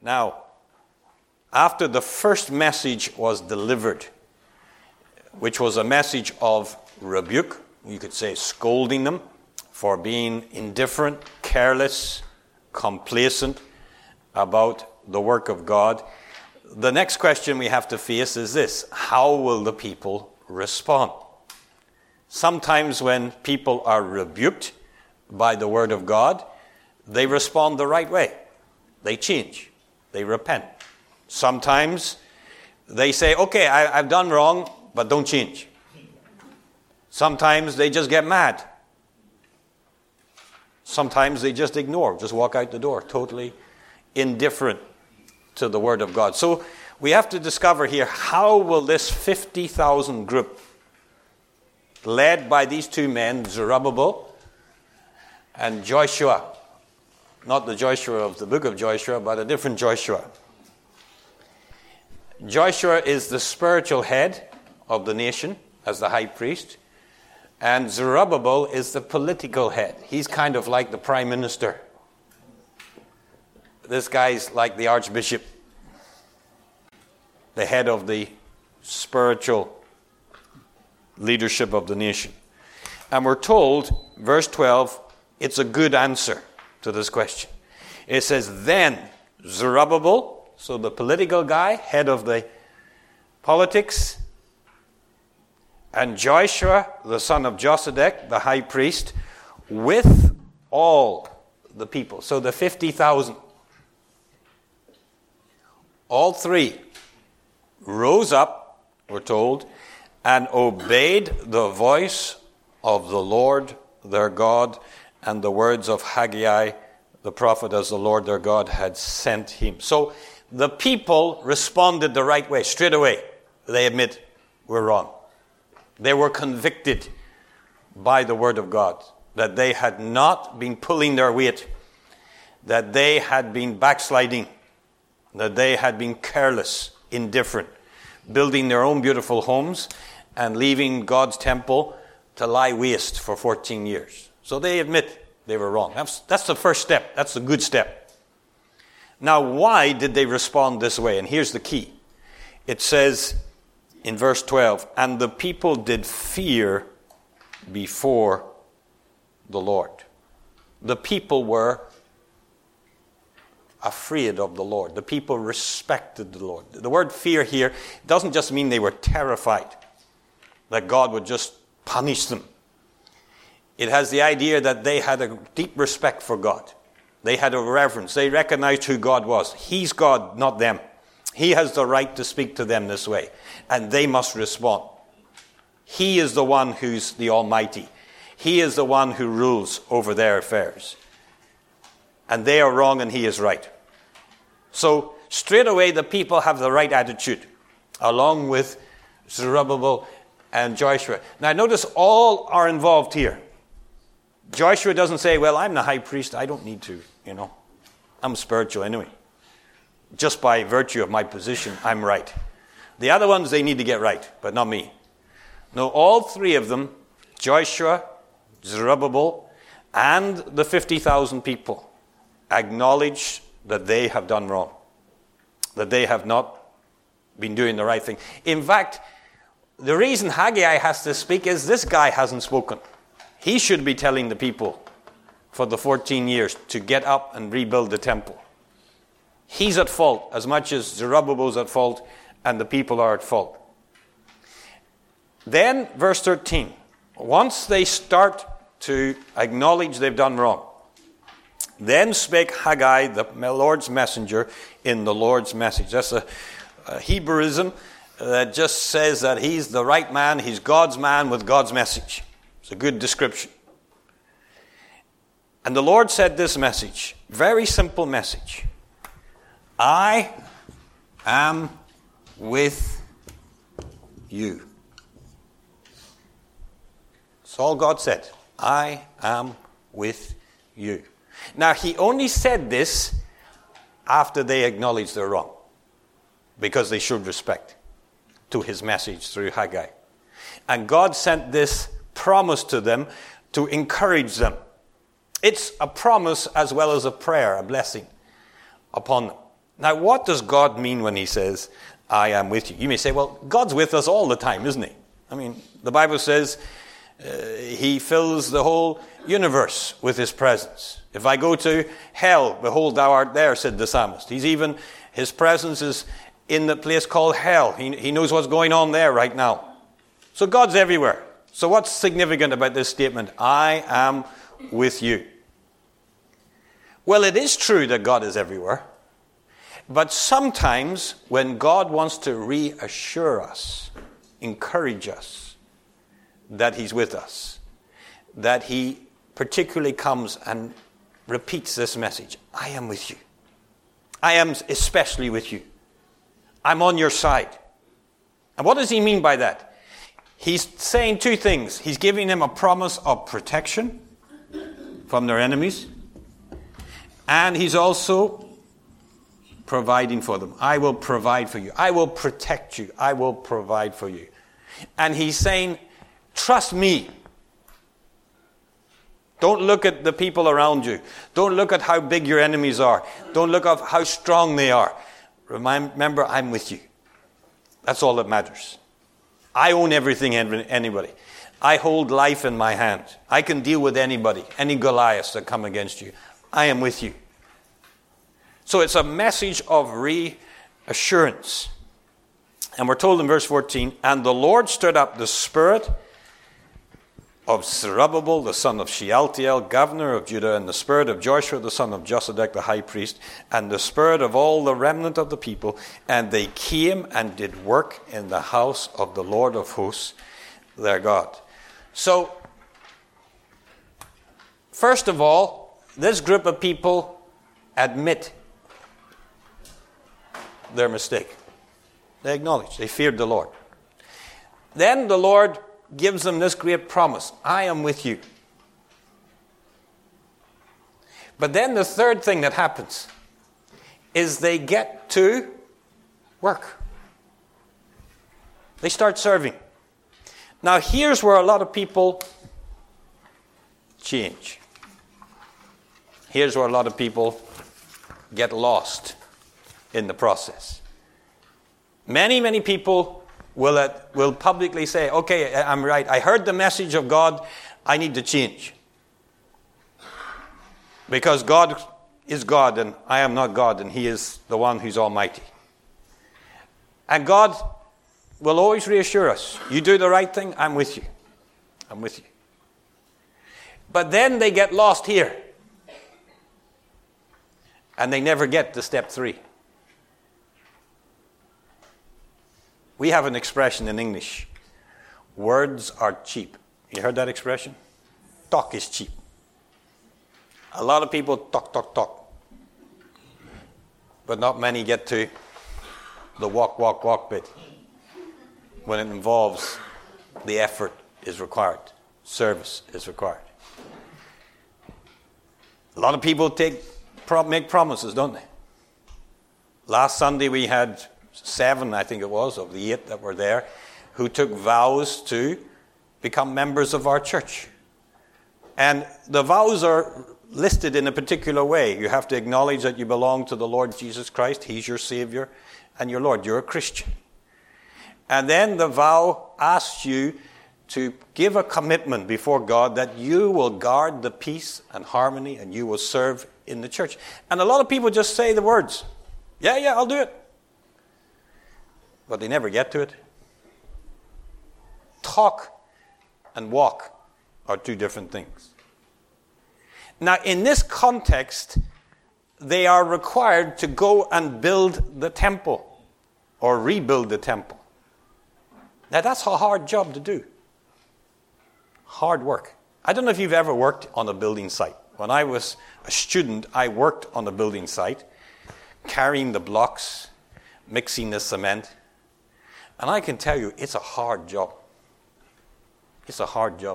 Now, after the first message was delivered, which was a message of rebuke, you could say scolding them for being indifferent, careless, complacent about the work of God, the next question we have to face is this: how will the people respond? Sometimes when people are rebuked by the word of God, they respond the right way. They change. They repent. Sometimes they say, okay, I've done wrong, but don't change. Sometimes they just get mad. Sometimes they just ignore, just walk out the door, totally indifferent to the word of God. So we have to discover here, how will this 50,000 group, led by these two men, Zerubbabel and Joshua, not the Joshua of the book of Joshua, but a different Joshua. Joshua is the spiritual head of the nation as the high priest, and Zerubbabel is the political head. He's kind of like the prime minister. This guy's like the archbishop, the head of the spiritual leadership of the nation. And we're told, verse 12, it's a good answer to this question. It says, then Zerubbabel, so the political guy, head of the politics, and Joshua, the son of Josedek, the high priest, with all the people. So the 50,000. All three rose up, we're told, and obeyed the voice of the Lord their God and the words of Haggai the prophet, as the Lord their God had sent him. So the people responded the right way straight away. They admit, we're wrong. They were convicted by the word of God that they had not been pulling their weight, that they had been backsliding, that they had been careless, indifferent, building their own beautiful homes and leaving God's temple to lie waste for 14 years. So they admit they were wrong. That's the first step. That's the good step. Now, why did they respond this way? And here's the key. It says in verse 12, and the people did fear before the Lord. The people were afraid of the Lord. The people respected the Lord. The word fear here doesn't just mean they were terrified that God would just punish them. It has the idea that they had a deep respect for God. They had a reverence. They recognized who God was. He's God, not them. He has the right to speak to them this way, and they must respond. He is the one who's the Almighty. He is the one who rules over their affairs. And they are wrong and he is right. So straight away the people have the right attitude, along with Zerubbabel and Joshua. Now notice all are involved here. Joshua doesn't say, well, I'm the high priest, I don't need to, I'm spiritual anyway. Just by virtue of my position, I'm right. The other ones, they need to get right, but not me. No, all three of them, Joshua, Zerubbabel, and the 50,000 people, acknowledge that they have done wrong, that they have not been doing the right thing. In fact, the reason Haggai has to speak is this guy hasn't spoken. He should be telling the people for the 14 years to get up and rebuild the temple. He's at fault as much as Zerubbabel's at fault and the people are at fault. Then, verse 13, once they start to acknowledge they've done wrong, then spake Haggai, the Lord's messenger, in the Lord's message. That's a Hebrewism that just says that he's the right man, he's God's man with God's message. It's a good description. And the Lord said this message, very simple message. I am with you. That's all God said. I am with you. Now, he only said this after they acknowledged they're wrong, because they showed respect to his message through Haggai. And God sent this promise to them to encourage them. It's a promise as well as a prayer, a blessing upon them. Now, what does God mean when he says, I am with you? You may say, well, God's with us all the time, isn't he? I mean, the Bible says he fills the whole universe with his presence. If I go to hell, behold, thou art there, said the psalmist. His presence is in the place called hell. He knows what's going on there right now. So God's everywhere. So what's significant about this statement? I am with you. Well, it is true that God is everywhere. But sometimes when God wants to reassure us, encourage us that he's with us, that he particularly comes and repeats this message. I am with you. I am especially with you. I'm on your side. And what does he mean by that? He's saying two things. He's giving them a promise of protection from their enemies. And he's also providing for them. I will provide for you. I will protect you. I will provide for you. And he's saying, trust me. Don't look at the people around you. Don't look at how big your enemies are. Don't look at how strong they are. Remember, I'm with you. That's all that matters. I own everything and anybody. I hold life in my hand. I can deal with anybody, any Goliaths that come against you. I am with you. So it's a message of reassurance. And we're told in verse 14, and the Lord stirred up the spirit of Zerubbabel, the son of Shealtiel, governor of Judah, and the spirit of Joshua, the son of Josedek, the high priest, and the spirit of all the remnant of the people. And they came and did work in the house of the Lord of hosts, their God. So, first of all, this group of people admit their mistake. They acknowledge. They feared the Lord. Then the Lord gives them this great promise. I am with you. But then the third thing that happens is they get to work. They start serving. Now here's where a lot of people change. Here's where a lot of people get lost in the process. Many people will publicly say, okay, I'm right. I heard the message of God. I need to change. Because God is God and I am not God and he is the one who's almighty. And God will always reassure us. You do the right thing, I'm with you. I'm with you. But then they get lost here. And they never get to step 3. We have an expression in English. Words are cheap. You heard that expression? Talk is cheap. A lot of people talk. But not many get to the walk bit. When it involves the effort is required. Service is required. A lot of people make promises, don't they? Last Sunday we had 7, I think it was, of the 8 that were there, who took vows to become members of our church. And the vows are listed in a particular way. You have to acknowledge that you belong to the Lord Jesus Christ. He's your Savior and your Lord. You're a Christian. And then the vow asks you to give a commitment before God that you will guard the peace and harmony and you will serve in the church. And a lot of people just say the words, yeah, I'll do it. But they never get to it. Talk and walk are two different things. Now, in this context, they are required to go and build the temple or rebuild the temple. Now, that's a hard job to do. Hard work. I don't know if you've ever worked on a building site. When I was a student, I worked on a building site, carrying the blocks, mixing the cement. And I can tell you, it's a hard job. It's a hard job.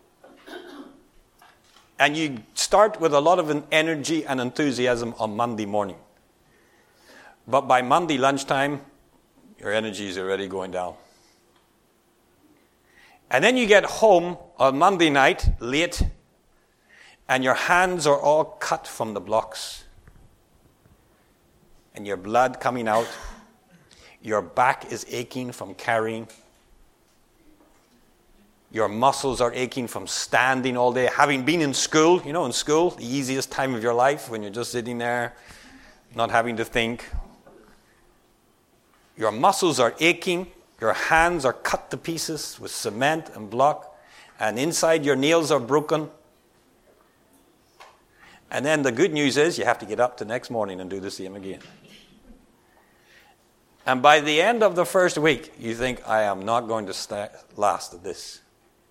And you start with a lot of energy and enthusiasm on Monday morning. But by Monday lunchtime, your energy is already going down. And then you get home on Monday night, late, and your hands are all cut from the blocks. and your blood coming out. Your back is aching from carrying. Your muscles are aching from standing all day. Having been in school, in school, the easiest time of your life when you're just sitting there, not having to think. Your muscles are aching. Your hands are cut to pieces with cement and block. And inside your nails are broken. And then the good news is you have to get up the next morning and do the same again. And by the end of the first week, you think, I am not going to last at this.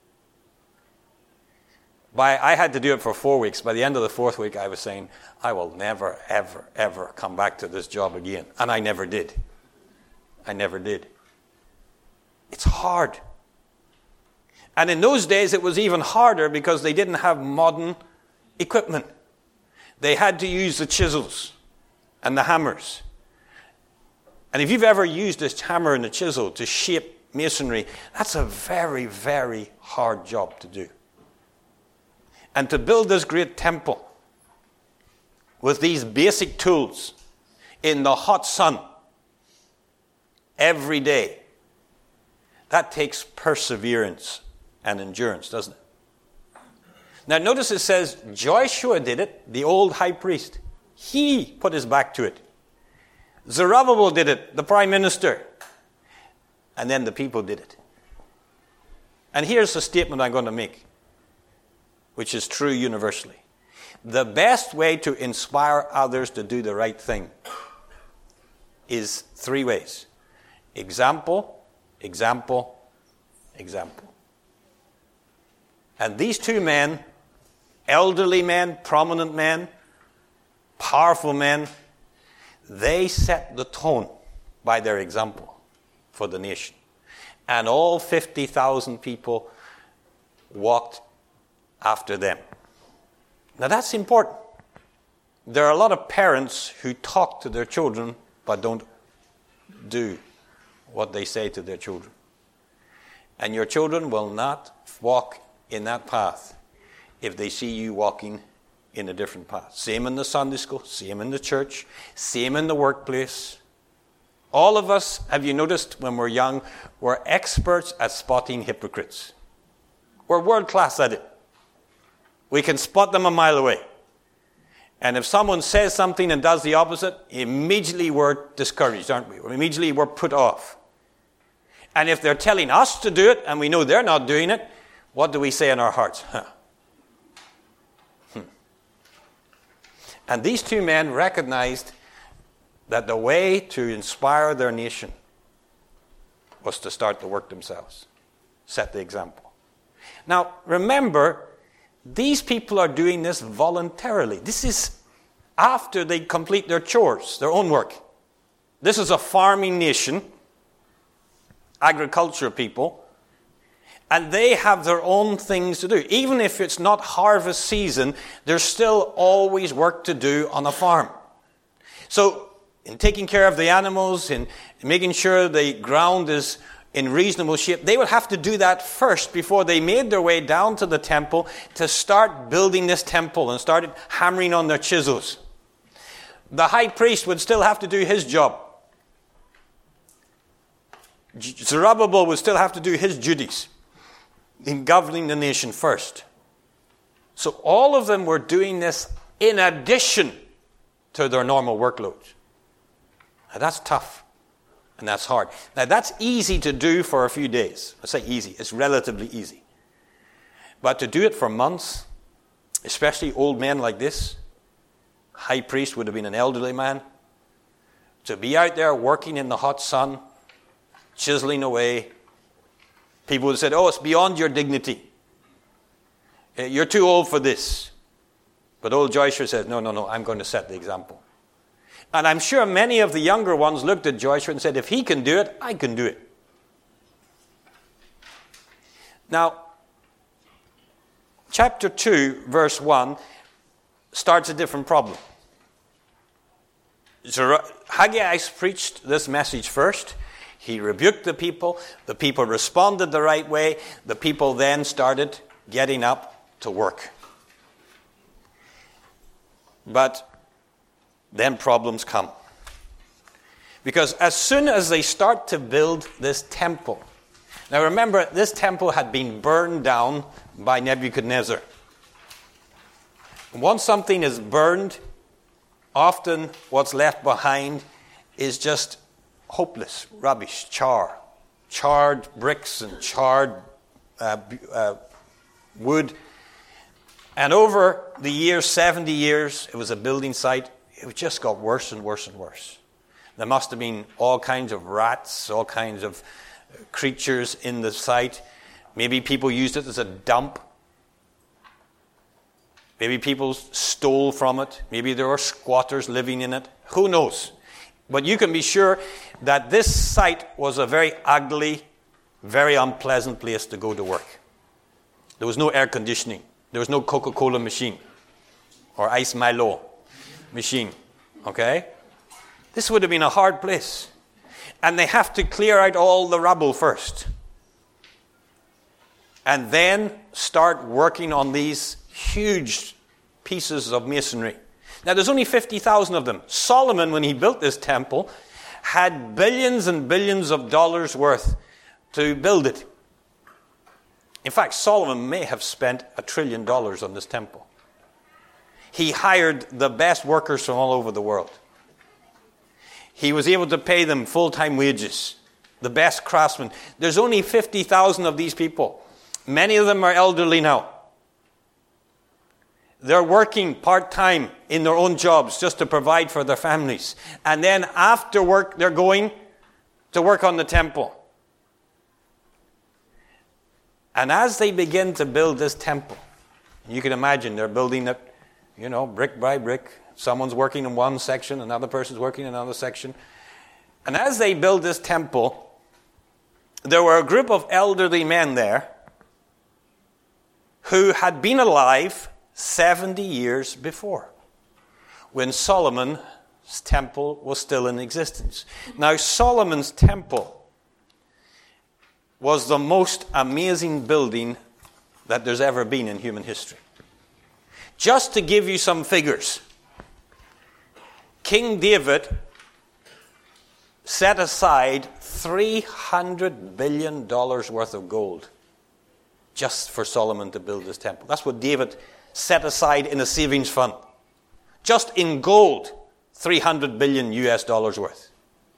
I had to do it for 4 weeks. By the end of the 4th week, I was saying, I will never, ever, ever come back to this job again. And I never did. I never did. It's hard. And in those days, it was even harder because they didn't have modern equipment. They had to use the chisels and the hammers. And if you've ever used this hammer and a chisel to shape masonry, that's a very, very hard job to do. And to build this great temple with these basic tools in the hot sun every day, that takes perseverance and endurance, doesn't it? Now notice it says Joshua did it, the old high priest. He put his back to it. Zerubbabel did it, the prime minister. And then the people did it. And here's the statement I'm going to make, which is true universally. The best way to inspire others to do the right thing is 3 ways. Example, example, example. And these 2 men, elderly men, prominent men, powerful men, they set the tone by their example for the nation. And all 50,000 people walked after them. Now that's important. There are a lot of parents who talk to their children but don't do what they say to their children. And your children will not walk in that path if they see you walking in a different path. Same in the Sunday school, same in the church, same in the workplace. All of us, have you noticed when we're young, we're experts at spotting hypocrites. We're world class at it. We can spot them a mile away. And if someone says something and does the opposite, immediately we're discouraged, aren't we? Immediately we're put off. And if they're telling us to do it and we know they're not doing it, what do we say in our hearts? And these 2 men recognized that the way to inspire their nation was to start the work themselves, set the example. Now, remember, these people are doing this voluntarily. This is after they complete their chores, their own work. This is a farming nation, agriculture people, and they have their own things to do. Even if it's not harvest season, there's still always work to do on a farm. So, in taking care of the animals, in making sure the ground is in reasonable shape, they would have to do that first before they made their way down to the temple to start building this temple and started hammering on their chisels. The high priest would still have to do his job. Zerubbabel would still have to do his duties in governing the nation first. So all of them were doing this in addition to their normal workload. Now that's tough and that's hard. Now that's easy to do for a few days. I say easy, it's relatively easy. But to do it for months, especially old men like this, high priest would have been an elderly man, to be out there working in the hot sun, chiseling away. People would have said, oh, it's beyond your dignity. You're too old for this. But old Joshua says, no, I'm going to set the example. And I'm sure many of the younger ones looked at Joshua and said, if he can do it, I can do it. Now, chapter 2, verse 1, starts a different problem. Haggai preached this message first. He rebuked the people. The people responded the right way. The people then started getting up to work. But then problems come. Because as soon as they start to build this temple, now remember, this temple had been burned down by Nebuchadnezzar. Once something is burned, often what's left behind is just hopeless rubbish, charred bricks and charred wood. And over the years, 70 years, it was a building site. It just got worse and worse and worse. There must have been all kinds of rats, all kinds of creatures in the site. Maybe people used it as a dump. Maybe people stole from it. Maybe there were squatters living in it. Who knows? But you can be sure that this site was a very ugly, very unpleasant place to go to work. There was no air conditioning. There was no Coca-Cola machine or Ice Milo machine. Okay? This would have been a hard place. And they have to clear out all the rubble first. And then start working on these huge pieces of masonry. Now, there's only 50,000 of them. Solomon, when he built this temple, had billions and billions of dollars worth to build it. In fact, Solomon may have spent $1 trillion on this temple. He hired the best workers from all over the world. He was able to pay them full-time wages, the best craftsmen. There's only 50,000 of these people. Many of them are elderly now. They're working part-time in their own jobs just to provide for their families. And then after work, they're going to work on the temple. And as they begin to build this temple, you can imagine they're building it, brick by brick. Someone's working in one section, another person's working in another section. And as they build this temple, there were a group of elderly men there who had been alive 70 years before, when Solomon's temple was still in existence. Now, Solomon's temple was the most amazing building that there's ever been in human history. Just to give you some figures, King David set aside $300 billion worth of gold just for Solomon to build this temple. That's what David set aside in a savings fund. Just in gold, $300 billion worth.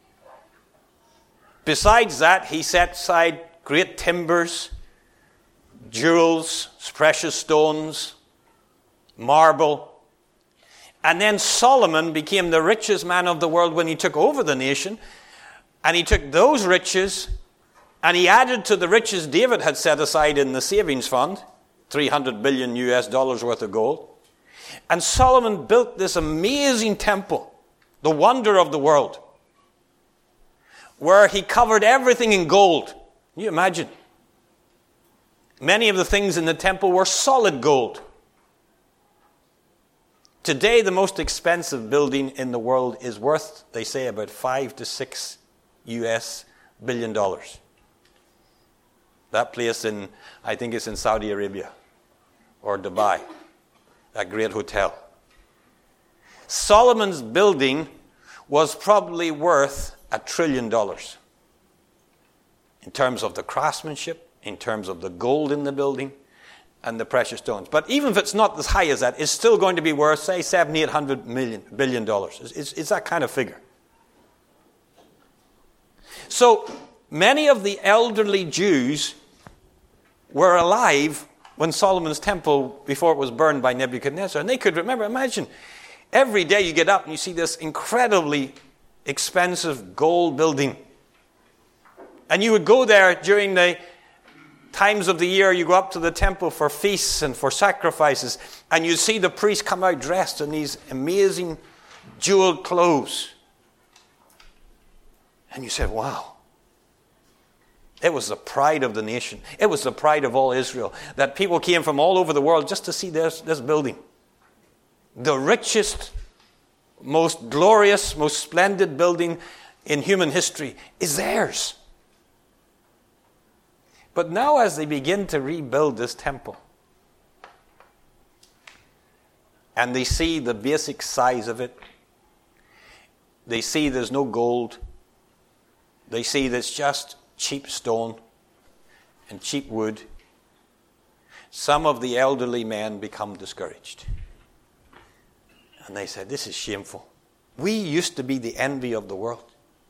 Besides that, he set aside great timbers, jewels, precious stones, marble. And then Solomon became the richest man of the world when he took over the nation. And he took those riches and he added to the riches David had set aside in the savings fund, $300 billion worth of gold. And Solomon built this amazing temple, the wonder of the world, where he covered everything in gold. Can you imagine? Many of the things in the temple were solid gold. Today, the most expensive building in the world is worth, they say, about $5 to $6 billion. That place I think it's in Saudi Arabia or Dubai, that great hotel. Solomon's building was probably worth $1 trillion in terms of the craftsmanship, in terms of the gold in the building, and the precious stones. But even if it's not as high as that, it's still going to be worth, say, $700-800 billion. It's that kind of figure. So many of the elderly Jews were alive when Solomon's temple, before it was burned by Nebuchadnezzar. And they could remember, imagine, every day you get up and you see this incredibly expensive gold building. And you would go there during the times of the year, you go up to the temple for feasts and for sacrifices, and you see the priests come out dressed in these amazing jeweled clothes. And you said, wow. It was the pride of the nation. It was the pride of all Israel, that people came from all over the world just to see this building. The richest, most glorious, most splendid building in human history is theirs. But now as they begin to rebuild this temple, and they see the basic size of it, they see there's no gold, They see this just cheap stone and cheap wood. Some of the elderly men become discouraged. And they said, this is shameful. We used to be the envy of the world.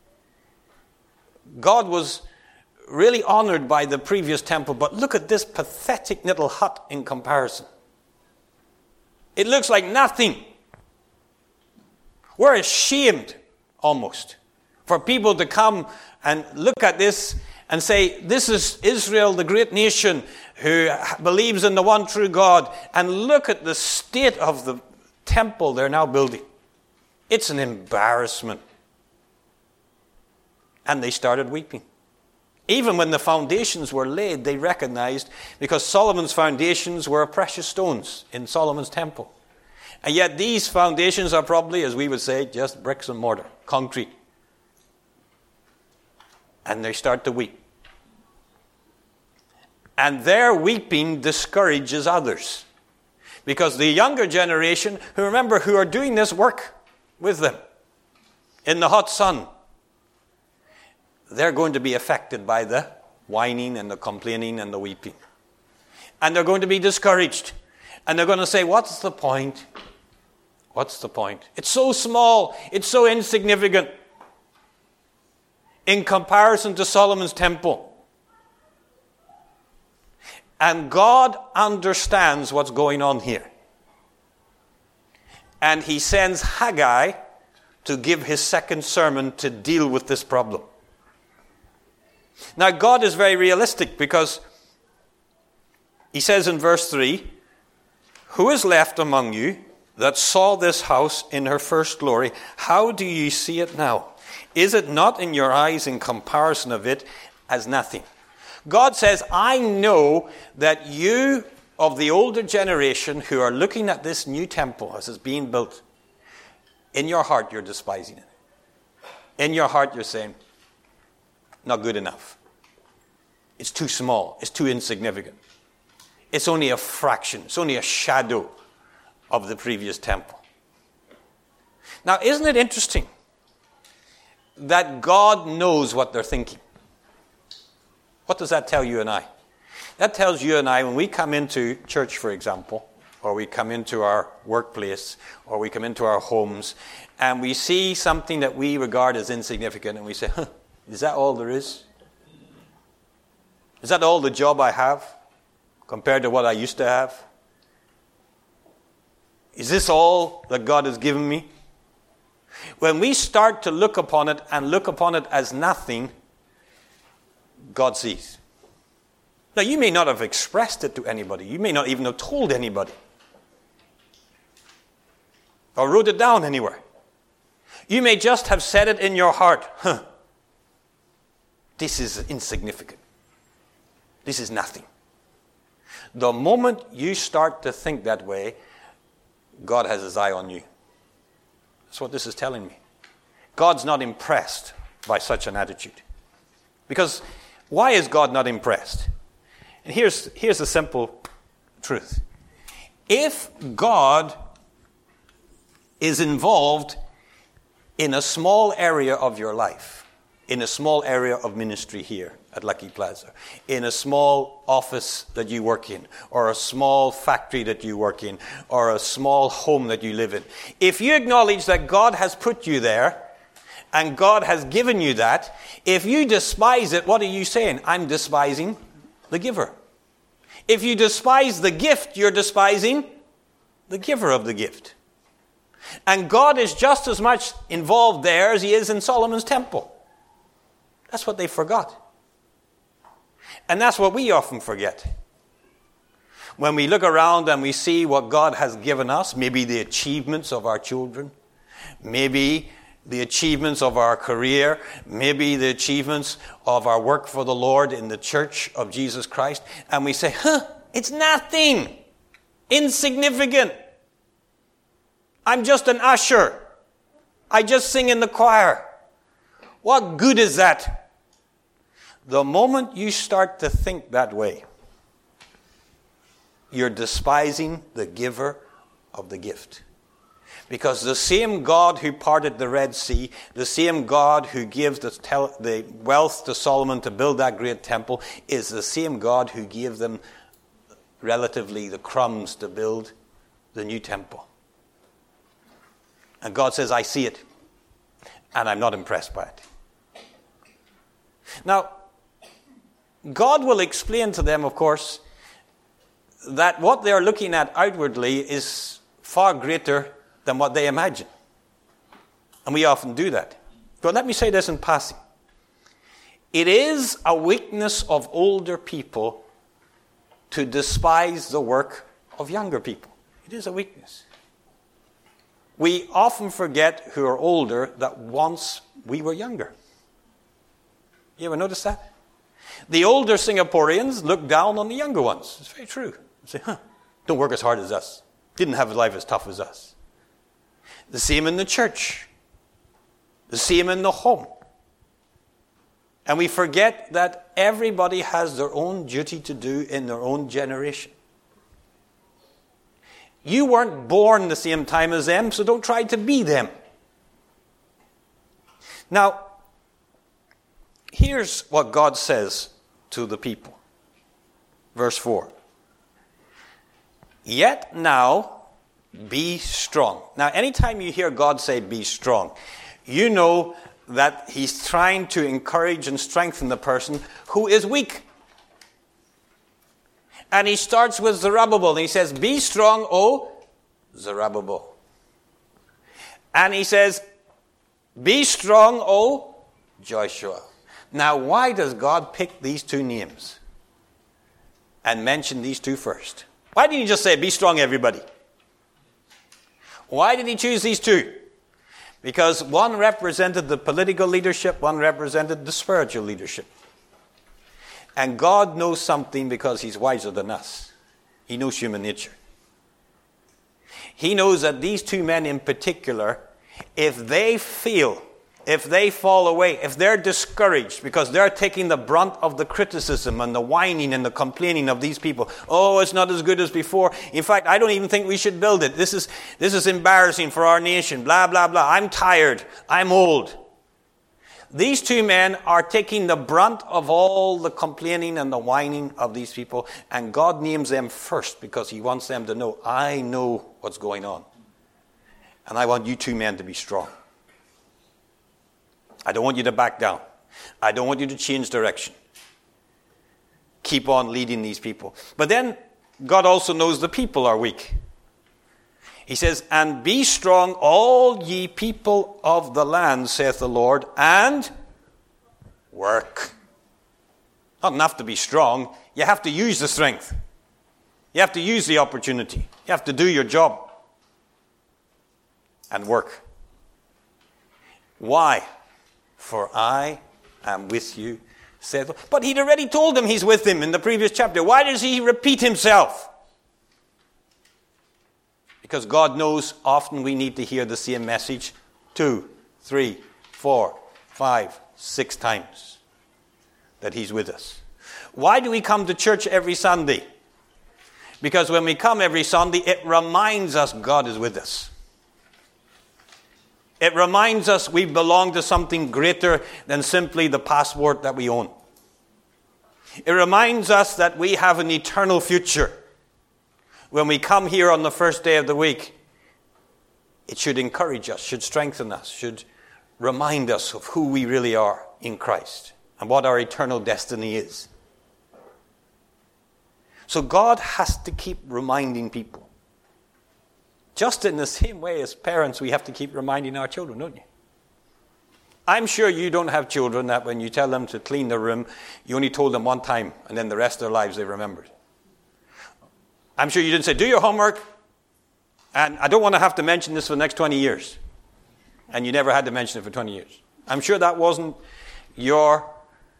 God was really honored by the previous temple, but look at this pathetic little hut in comparison. It looks like nothing. We're ashamed, almost, for people to come and look at this and say, this is Israel, the great nation who believes in the one true God, and look at the state of the temple they're now building. It's an embarrassment. And they started weeping. Even when the foundations were laid, they recognized, because Solomon's foundations were precious stones in Solomon's temple. And yet these foundations are probably, as we would say, just bricks and mortar, concrete. And they start to weep. And their weeping discourages others. Because the younger generation, who are doing this work with them in the hot sun, they're going to be affected by the whining and the complaining and the weeping. And they're going to be discouraged. And they're going to say, what's the point? What's the point? It's so small. It's so insignificant in comparison to Solomon's temple. And God understands what's going on here. And he sends Haggai to give his second sermon to deal with this problem. Now, God is very realistic, because he says in verse 3, who is left among you that saw this house in her first glory? How do you see it now? Is it not in your eyes in comparison of it as nothing? God says, I know that you of the older generation who are looking at this new temple as it's being built, in your heart you're despising it. In your heart you're saying, not good enough. It's too small. It's too insignificant. It's only a fraction. It's only a shadow of the previous temple. Now, isn't it interesting that God knows what they're thinking? What does that tell you and I? That tells you and I, when we come into church, for example, or we come into our workplace, or we come into our homes, and we see something that we regard as insignificant, and we say, is that all there is? Is that all the job I have compared to what I used to have? Is this all that God has given me? When we start to look upon it and look upon it as nothing, God sees. Now, you may not have expressed it to anybody. You may not even have told anybody. Or wrote it down anywhere. You may just have said it in your heart. This is insignificant. This is nothing. The moment you start to think that way, God has his eye on you. That's what this is telling me. God's not impressed by such an attitude. Because why is God not impressed? And here's the simple truth. If God is involved in a small area of your life, in a small area of ministry here at Lucky Plaza, in a small office that you work in, or a small factory that you work in, or a small home that you live in, if you acknowledge that God has put you there, and God has given you that, if you despise it, what are you saying? I'm despising the giver. If you despise the gift, you're despising the giver of the gift. And God is just as much involved there as he is in Solomon's temple. That's what they forgot. And that's what we often forget. When we look around and we see what God has given us, maybe the achievements of our children, maybe the achievements of our career, maybe the achievements of our work for the Lord in the church of Jesus Christ, and we say, it's nothing, insignificant. I'm just an usher. I just sing in the choir. What good is that? The moment you start to think that way, you're despising the giver of the gift. Because the same God who parted the Red Sea, the same God who gives the wealth to Solomon to build that great temple, is the same God who gave them relatively the crumbs to build the new temple. And God says, I see it, and I'm not impressed by it. Now, God will explain to them, of course, that what they are looking at outwardly is far greater than what they imagine. And we often do that. But let me say this in passing. It is a weakness of older people to despise the work of younger people. It is a weakness. We often forget, who are older, that once we were younger. You ever notice that? The older Singaporeans look down on the younger ones. It's very true. They say, don't work as hard as us. Didn't have a life as tough as us. The same in the church. The same in the home. And we forget that everybody has their own duty to do in their own generation. You weren't born the same time as them, so don't try to be them. Now, here's what God says to the people. Verse 4. Yet now, be strong. Now, anytime you hear God say be strong, you know that he's trying to encourage and strengthen the person who is weak. And he starts with Zerubbabel, and he says, be strong, O Zerubbabel. And he says, be strong, O Joshua. Now, why does God pick these two names and mention these two first? Why didn't he just say, be strong, everybody? Why did he choose these two? Because one represented the political leadership, one represented the spiritual leadership. And God knows something because he's wiser than us. He knows human nature. He knows that these two men in particular, if they fail, if they fall away, if they're discouraged because they're taking the brunt of the criticism and the whining and the complaining of these people. Oh, it's not as good as before. In fact, I don't even think we should build it. This is embarrassing for our nation. Blah, blah, blah. I'm tired. I'm old. These two men are taking the brunt of all the complaining and the whining of these people. And God names them first because he wants them to know, I know what's going on. And I want you two men to be strong. I don't want you to back down. I don't want you to change direction. Keep on leading these people. But then God also knows the people are weak. He says, and be strong, all ye people of the land, saith the Lord, and work. Not enough to be strong. You have to use the strength. You have to use the opportunity. You have to do your job. And work. Why? For I am with you, saith the Lord. But he'd already told them he's with him in the previous chapter. Why does he repeat himself? Because God knows often we need to hear the same message 2, 3, 4, 5, 6 times that he's with us. Why do we come to church every Sunday? Because when we come every Sunday, it reminds us God is with us. It reminds us we belong to something greater than simply the passport that we own. It reminds us that we have an eternal future. When we come here on the first day of the week, it should encourage us, should strengthen us, should remind us of who we really are in Christ and what our eternal destiny is. So God has to keep reminding people. Just in the same way as parents, we have to keep reminding our children, don't you? I'm sure you don't have children that when you tell them to clean their room, you only told them one time and then the rest of their lives they remembered. I'm sure you didn't say, do your homework, and I don't want to have to mention this for the next 20 years. And you never had to mention it for 20 years. I'm sure that wasn't your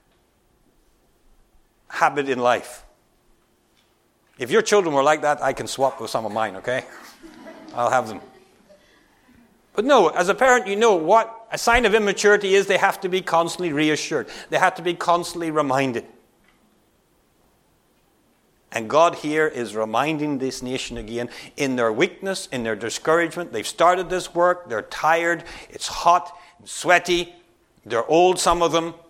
habit in life. If your children were like that, I can swap with some of mine, okay? I'll have them. But no, as a parent, you know what a sign of immaturity is. They have to be constantly reassured. They have to be constantly reminded. And God here is reminding this nation again, in their weakness, in their discouragement. They've started this work. They're tired. It's hot and sweaty. They're old, some of them.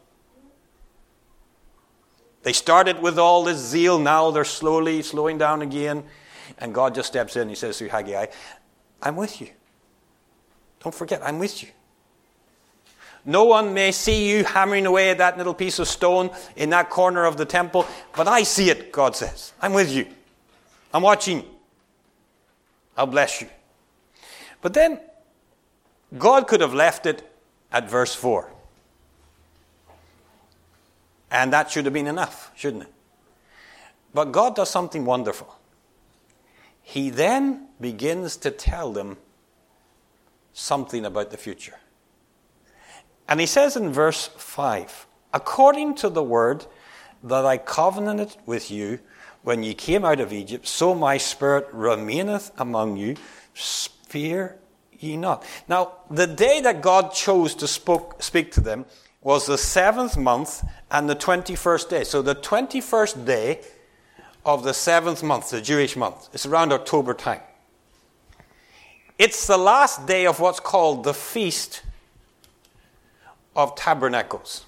They started with all this zeal. Now they're slowing down again. And God just steps in and he says to Haggai, I'm with you. Don't forget, I'm with you. No one may see you hammering away at that little piece of stone in that corner of the temple, but I see it, God says. I'm with you. I'm watching you. I'll bless you. But then, God could have left it at verse 4. And that should have been enough, shouldn't it? But God does something wonderful. He then begins to tell them something about the future. And he says in verse 5, according to the word that I covenanted with you when ye came out of Egypt, so my spirit remaineth among you, fear ye not. Now, the day that God chose to speak to them was the 7th month and the 21st day. So the 21st day of the 7th month, the Jewish month. It's around October time. It's the last day of what's called the Feast of Tabernacles.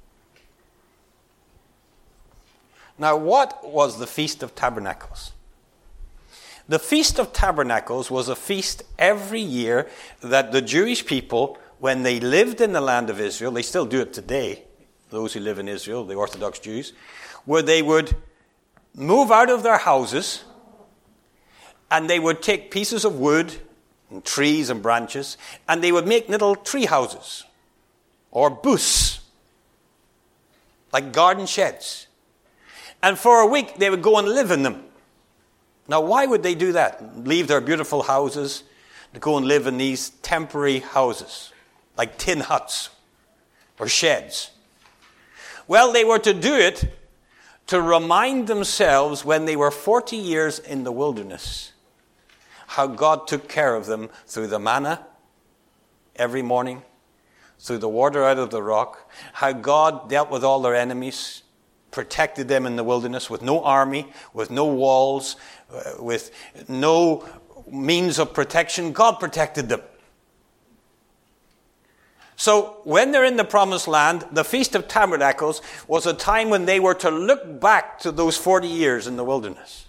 Now, what was the Feast of Tabernacles? The Feast of Tabernacles was a feast every year that the Jewish people, when they lived in the land of Israel, they still do it today, those who live in Israel, the Orthodox Jews, where they would move out of their houses and they would take pieces of wood and trees and branches and they would make little tree houses or booths, like garden sheds. And for a week they would go and live in them. Now, why would they do that? Leave their beautiful houses to go and live in these temporary houses, like tin huts or sheds. Well, they were to do it to remind themselves when they were 40 years in the wilderness, how God took care of them through the manna every morning, through the water out of the rock, how God dealt with all their enemies, protected them in the wilderness with no army, with no walls, with no means of protection. God protected them. So when they're in the Promised Land, the Feast of Tabernacles was a time when they were to look back to those 40 years in the wilderness.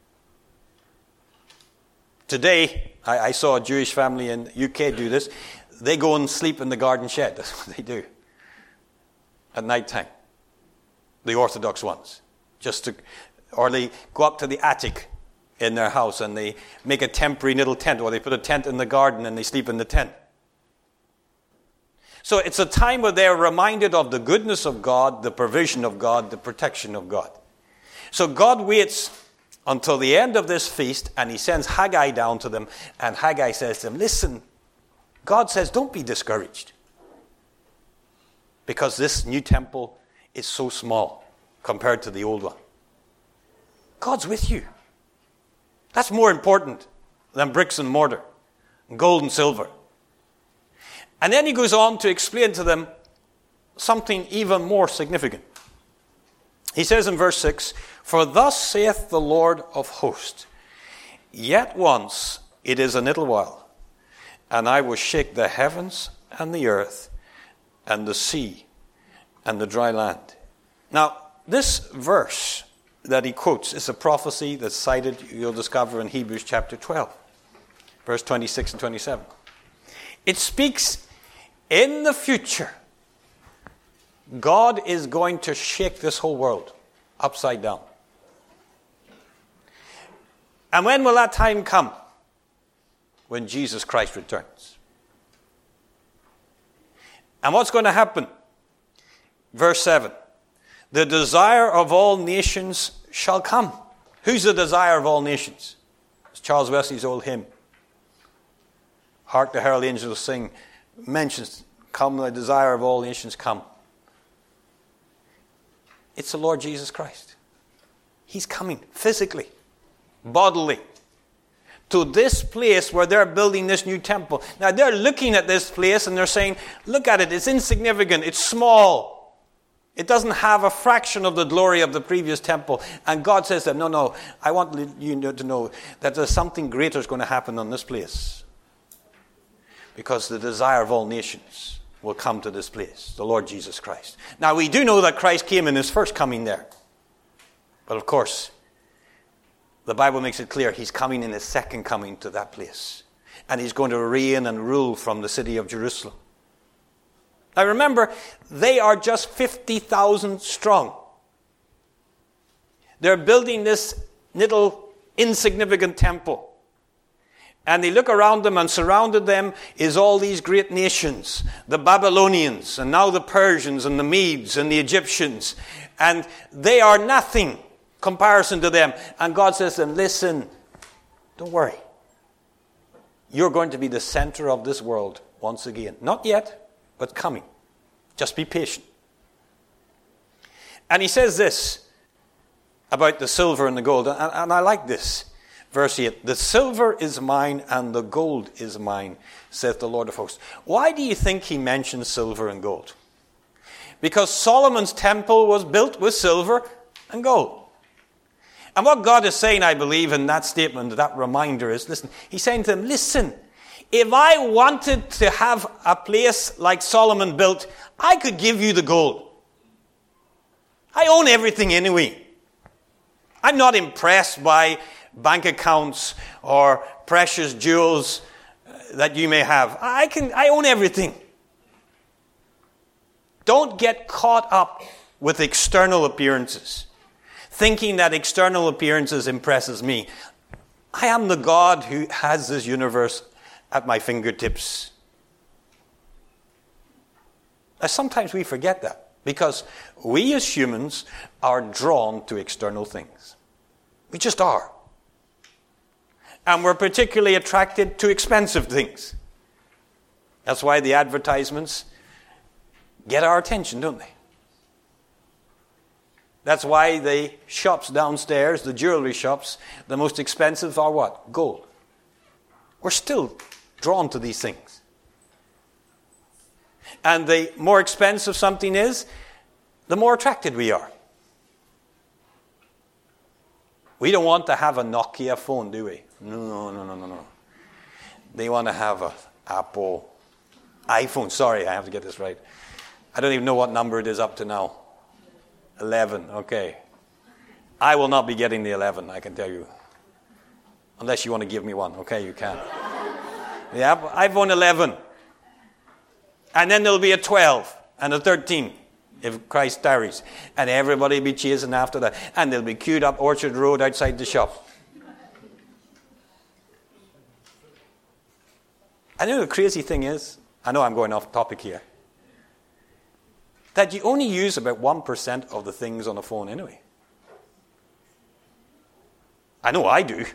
Today, I saw a Jewish family in the UK do this. They go and sleep in the garden shed. That's what they do at night time. The Orthodox ones. Or they go up to the attic in their house and they make a temporary little tent, or they put a tent in the garden and they sleep in the tent. So it's a time where they're reminded of the goodness of God, the provision of God, the protection of God. So God waits until the end of this feast and he sends Haggai down to them, and Haggai says to them, listen, God says don't be discouraged because this new temple is so small compared to the old one. God's with you. That's more important than bricks and mortar, and gold and silver. And then he goes on to explain to them something even more significant. He says in verse 6, for thus saith the Lord of hosts, yet once it is a little while, and I will shake the heavens and the earth and the sea and the dry land. Now, this verse that he quotes is a prophecy that's cited, you'll discover in Hebrews chapter 12, verse 26 and 27. It speaks in the future. God is going to shake this whole world upside down. And when will that time come? When Jesus Christ returns. And what's going to happen? Verse 7. The desire of all nations shall come. Who's the desire of all nations? It's Charles Wesley's old hymn. Hark the herald angels sing. Mentions, come the desire of all nations, come. It's the Lord Jesus Christ. He's coming physically, bodily, to this place where they're building this new temple. Now they're looking at this place and they're saying, look at it, it's insignificant, it's small. It doesn't have a fraction of the glory of the previous temple. And God says to them, no, I want you to know that there's something greater is going to happen on this place. Because the desire of all nations will come to this place, the Lord Jesus Christ. Now, we do know that Christ came in his first coming there. But of course, the Bible makes it clear he's coming in his second coming to that place. And he's going to reign and rule from the city of Jerusalem. Now remember, they are just 50,000 strong. They're building this little insignificant temple. And they look around them, and surrounded them is all these great nations. The Babylonians, and now the Persians, and the Medes, and the Egyptians. And they are nothing comparison to them. And God says to them, listen, don't worry. You're going to be the center of this world once again. Not yet, but coming. Just be patient. And he says this about the silver and the gold. And I like this. Verse 8. The silver is mine and the gold is mine, saith the Lord of hosts. Why do you think he mentions silver and gold? Because Solomon's temple was built with silver and gold. And what God is saying, I believe, in that statement, that reminder is, listen, he's saying to them, listen, if I wanted to have a place like Solomon built, I could give you the gold. I own everything anyway. I'm not impressed by bank accounts or precious jewels that you may have. I own everything. Don't get caught up with external appearances, thinking that external appearances impresses me. I am the God who has this universe at my fingertips. Now, sometimes we forget that because we as humans are drawn to external things. We just are. And we're particularly attracted to expensive things. That's why the advertisements get our attention, don't they? That's why the shops downstairs, the jewelry shops, the most expensive are what? Gold. We're still drawn to these things. And the more expensive something is, the more attracted we are. We don't want to have a Nokia phone, do we? No. They want to have an Apple iPhone. Sorry, I have to get this right. I don't even know what number it is up to now. 11, okay. I will not be getting the 11, I can tell you. Unless you want to give me one. Okay, you can. The iPhone 11. And then there'll be a 12 and a 13 if Christ tarries. And everybody will be chasing after that. And they'll be queued up Orchard Road outside the shop. I know the crazy thing is, I know I'm going off topic here, that you only use about 1% of the things on the phone anyway. I know I do.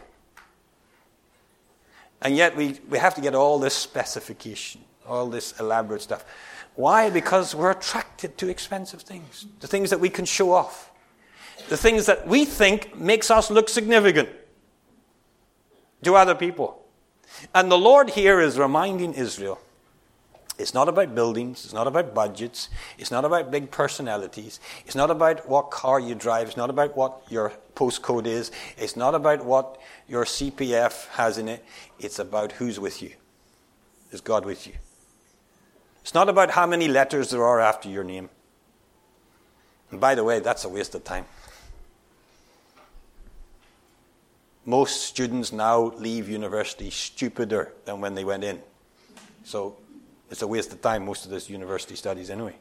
And yet we have to get all this specification, all this elaborate stuff. Why? Because we're attracted to expensive things. The things that we can show off. The things that we think makes us look significant to other people. And the Lord here is reminding Israel, it's not about buildings, it's not about budgets, it's not about big personalities, it's not about what car you drive, it's not about what your postcode is, it's not about what your CPF has in it, it's about who's with you. Is God with you? It's not about how many letters there are after your name. And by the way, that's a waste of time. Most students now leave university stupider than when they went in. So it's a waste of time, most of this university studies anyway.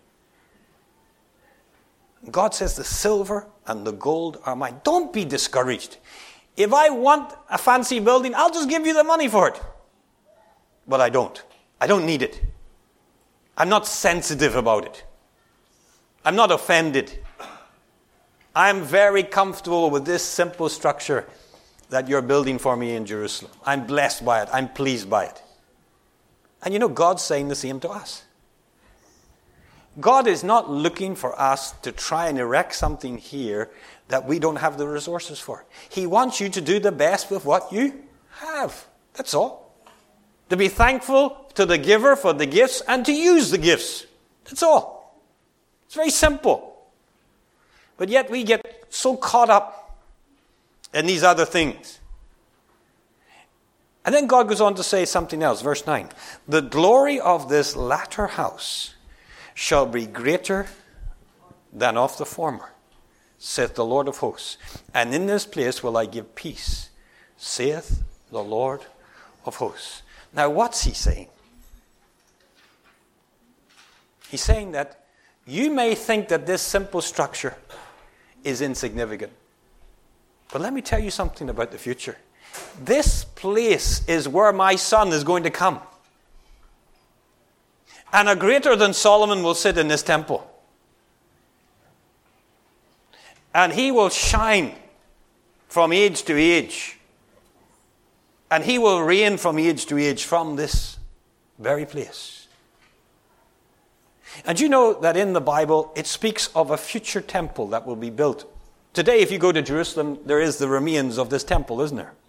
God says the silver and the gold are mine. Don't be discouraged. If I want a fancy building, I'll just give you the money for it. But I don't. I don't need it. I'm not sensitive about it. I'm not offended. I'm very comfortable with this simple structure that you're building for me in Jerusalem. I'm blessed by it. I'm pleased by it. And you know, God's saying the same to us. God is not looking for us to try and erect something here that we don't have the resources for. He wants you to do the best with what you have. That's all. To be thankful to the giver for the gifts and to use the gifts. That's all. It's very simple. But yet we get so caught up in these other things. And then God goes on to say something else, verse 9. The glory of this latter house shall be greater than of the former, saith the Lord of hosts. And in this place will I give peace, saith the Lord of hosts. Now what's he saying? He's saying that you may think that this simple structure is insignificant. But let me tell you something about the future. This place is where my son is going to come. And a greater than Solomon will sit in this temple. And he will shine from age to age. And he will reign from age to age from this very place. And you know that in the Bible, it speaks of a future temple that will be built. Today, if you go to Jerusalem, there is the remains of this temple, isn't there?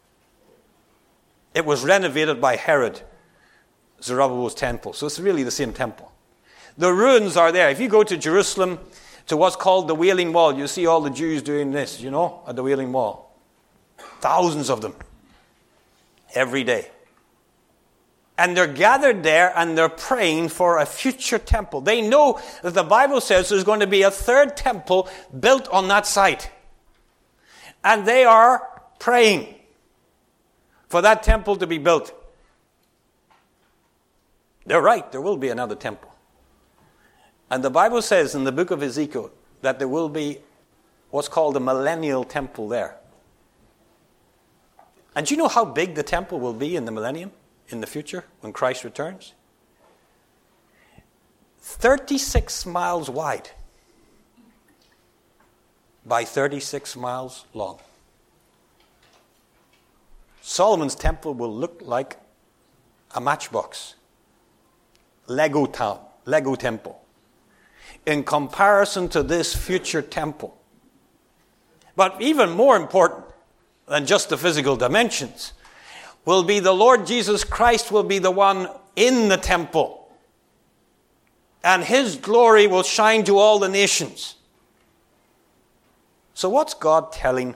It was renovated by Herod, Zerubbabel's temple. So it's really the same temple. The ruins are there. If you go to Jerusalem, to what's called the Wailing Wall, you see all the Jews doing this, at the Wailing Wall. Thousands of them. Every day. And they're gathered there and they're praying for a future temple. They know that the Bible says there's going to be a third temple built on that site. And they are praying for that temple to be built. They're right, there will be another temple. And the Bible says in the book of Ezekiel that there will be what's called a millennial temple there. And do you know how big the temple will be in the millennium, in the future, when Christ returns? 36 miles wide by 36 miles long. Solomon's temple will look like a matchbox. Lego temple. In comparison to this future temple. But even more important than just the physical dimensions will be the Lord Jesus Christ will be the one in the temple. And his glory will shine to all the nations. So what's God telling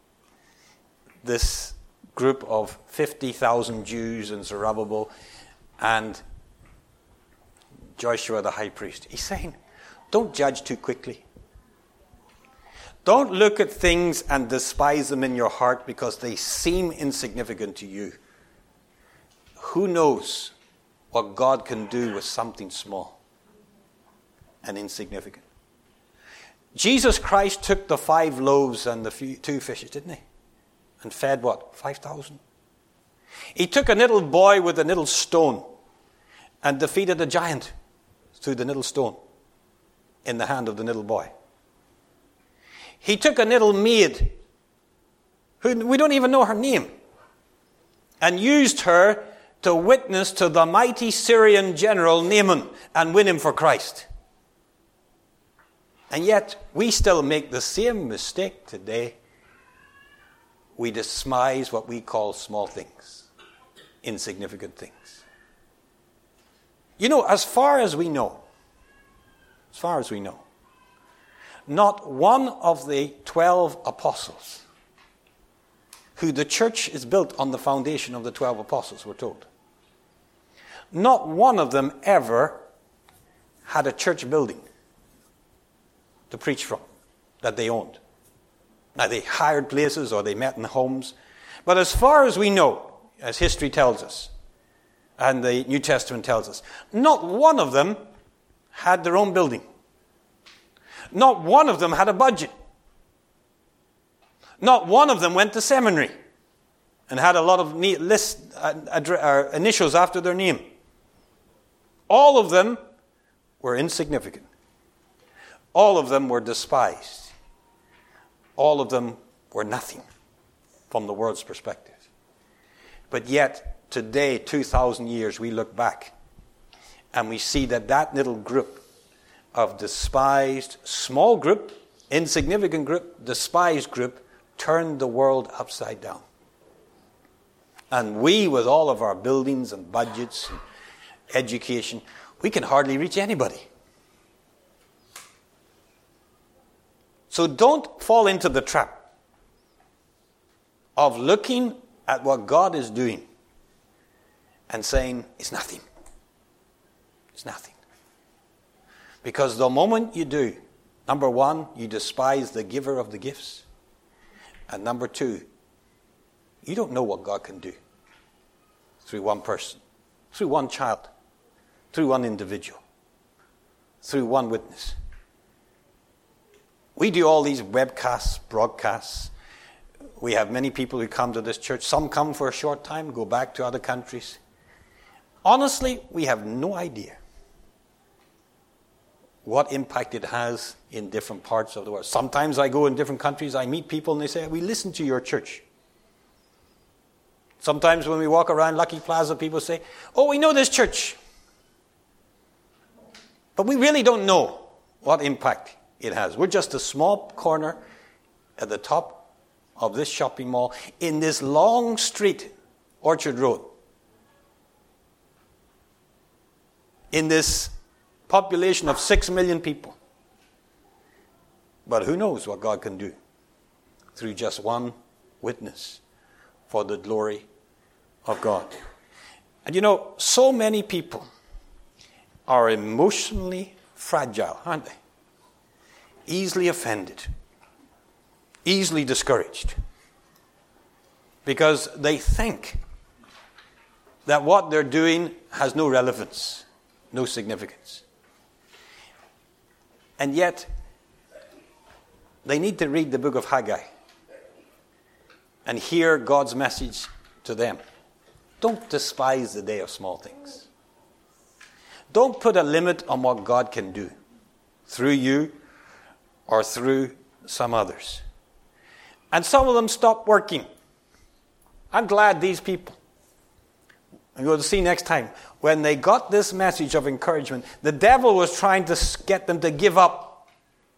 this group of 50,000 Jews and Zerubbabel and Joshua the high priest? He's saying, don't judge too quickly. Don't look at things and despise them in your heart because they seem insignificant to you. Who knows what God can do with something small and insignificant? Jesus Christ took the 5 loaves and the 2 fishes, didn't he? And fed what? 5,000? He took a little boy with a little stone and defeated a giant through the little stone in the hand of the little boy. He took a little maid, who we don't even know her name, and used her to witness to the mighty Syrian general Naaman and win him for Christ. And yet, we still make the same mistake today. We despise what we call small things, insignificant things. As far as we know, not one of the 12 apostles, who the church is built on the foundation of the 12 apostles, we're told, not one of them ever had a church building to preach from that they owned. Now, they hired places or they met in homes. But as far as we know, as history tells us, and the New Testament tells us, not one of them had their own building. Not one of them had a budget. Not one of them went to seminary and had a lot of initials after their name. All of them were insignificant. All of them were despised. All of them were nothing from the world's perspective. But yet, today, 2,000 years, we look back and we see that little group of despised, small group, insignificant group, despised group, turned the world upside down. And we, with all of our buildings and budgets and education, we can hardly reach anybody. So don't fall into the trap of looking at what God is doing and saying, it's nothing. It's nothing. Because the moment you do, number one, you despise the giver of the gifts. And number two, you don't know what God can do through one person, through one child, through one individual, through one witness. We do all these webcasts, broadcasts. We have many people who come to this church. Some come for a short time, go back to other countries. Honestly, we have no idea what impact it has in different parts of the world. Sometimes I go in different countries, I meet people and they say, we listen to your church. Sometimes when we walk around Lucky Plaza, people say, oh, we know this church. But we really don't know what impact it has. We're just a small corner at the top of this shopping mall in this long street, Orchard Road. In this population of 6 million people. But who knows what God can do through just one witness for the glory of God. And you know, so many people are emotionally fragile, aren't they? Easily offended, easily discouraged, because they think that what they're doing has no relevance, no significance. And yet, they need to read the book of Haggai and hear God's message to them. Don't despise the day of small things. Don't put a limit on what God can do through you or through some others. And some of them stopped working. I'm glad these people, I'm going to see next time, when they got this message of encouragement, the devil was trying to get them to give up.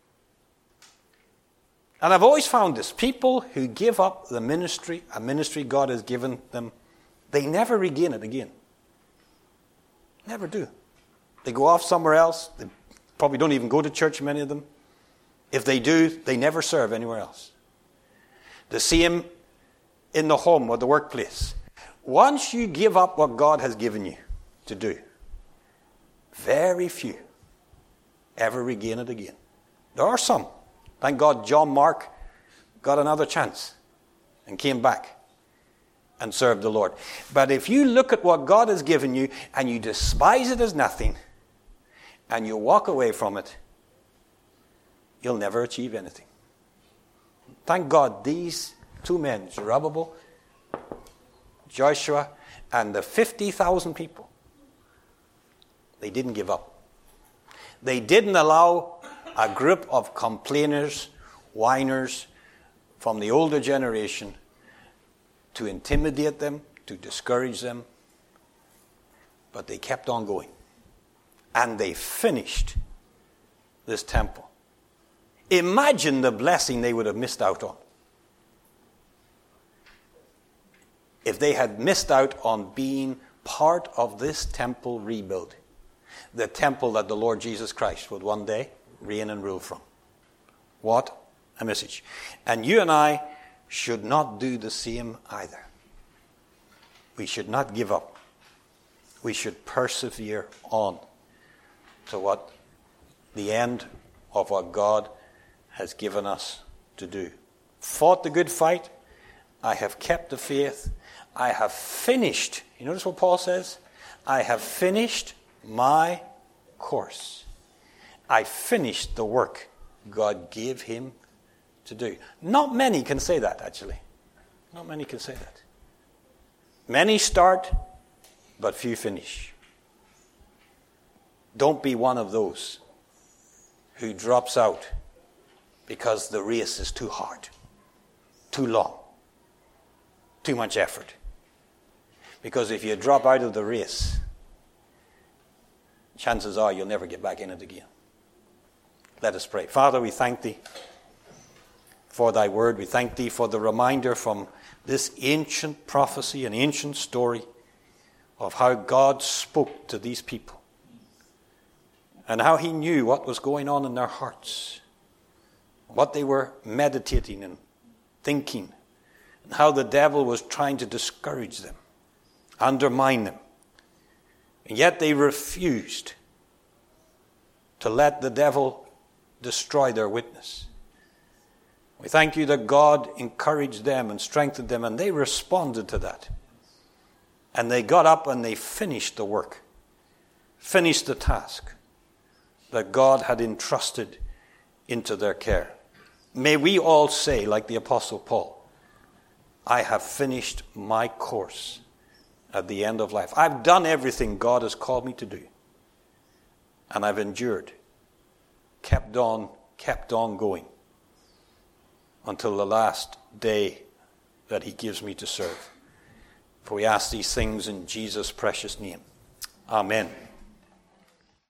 And I've always found this. People who give up the ministry, a ministry God has given them, they never regain it again. Never do. They go off somewhere else. They probably don't even go to church, many of them. If they do, they never serve anywhere else. The same in the home or the workplace. Once you give up what God has given you to do, very few ever regain it again. There are some. Thank God John Mark got another chance and came back and served the Lord. But if you look at what God has given you and you despise it as nothing and you walk away from it, you'll never achieve anything. Thank God these two men, Zerubbabel, Joshua, and the 50,000 people, they didn't give up. They didn't allow a group of complainers, whiners from the older generation to intimidate them, to discourage them. But they kept on going. And they finished this temple. Imagine the blessing they would have missed out on if they had missed out on being part of this temple rebuild. The temple that the Lord Jesus Christ would one day reign and rule from. What a message. And you and I should not do the same either. We should not give up. We should persevere on to what the end of what God has given us to do. Fought the good fight. I have kept the faith. I have finished. You notice what Paul says? I have finished my course. I finished the work God gave him to do. Not many can say that, actually. Not many can say that. Many start, but few finish. Don't be one of those who drops out because the race is too hard, too long, too much effort. Because if you drop out of the race, chances are you'll never get back in it again. Let us pray. Father, we thank thee for thy word. We thank thee for the reminder from this ancient prophecy, an ancient story of how God spoke to these people and how he knew what was going on in their hearts what they were meditating and thinking, and how the devil was trying to discourage them, undermine them. And yet they refused to let the devil destroy their witness. We thank you that God encouraged them and strengthened them, and they responded to that. And they got up and they finished the work, finished the task that God had entrusted into their care. May we all say, like the Apostle Paul, I have finished my course at the end of life. I've done everything God has called me to do. And I've endured, kept on going until the last day that he gives me to serve. For we ask these things in Jesus' precious name. Amen.